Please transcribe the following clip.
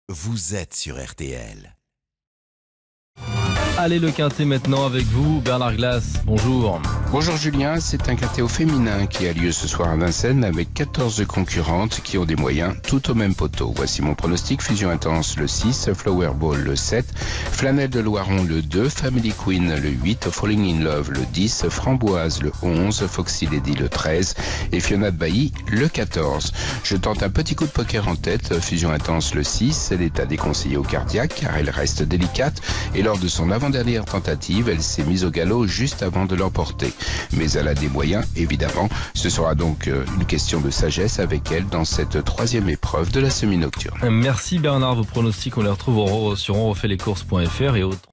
vous êtes sur RTL. Allez, le quintet maintenant avec vous, Bernard Glass, bonjour. Bonjour Julien, c'est un quintet au féminin qui a lieu ce soir à Vincennes avec 14 concurrentes qui ont des moyens tout au même poteau. Voici mon pronostic: Fusion Intense le 6, Flower Ball le 7, Flanelle de Loiron le 2, Family Queen le 8, Falling in Love le 10, Framboise le 11, Foxy Lady le 13 et Fiona de Bailly le 14. Je tente un petit coup de poker en tête, Fusion Intense le 6, elle est à déconseiller au cardiaque car elle reste délicate et lors de son avant-dernière tentative, elle s'est mise au galop juste avant de l'emporter. Mais elle a des moyens, évidemment. Ce sera donc une question de sagesse avec elle dans cette troisième épreuve de la semi-nocturne. Merci Bernard, vos pronostics on les retrouve sur onrefaitlescourses.fr et autres.